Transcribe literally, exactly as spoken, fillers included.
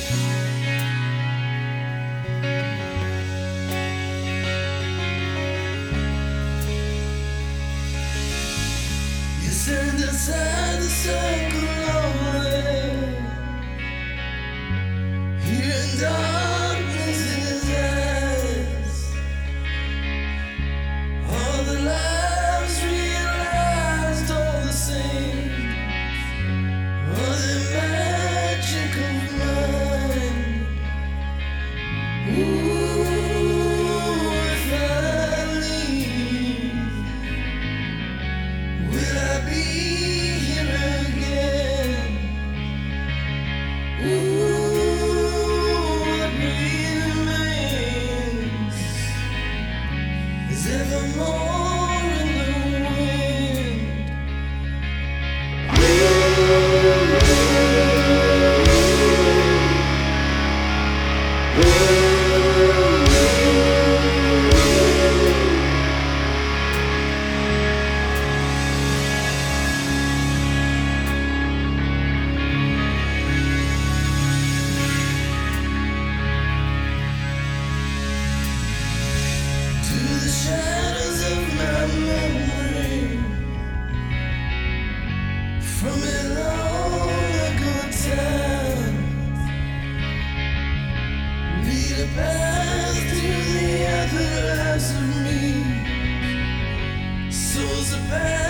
You stand inside the circle lonely, hearing darkness in his eyes. All the lives realized, all the same, all the magic of mine. Ooh, if I leave, will I be here again? Ooh, what remains is evermore in the wind. To the shadows of my memory, from a long ago time, lead a path to the other lives of me. Souls of past.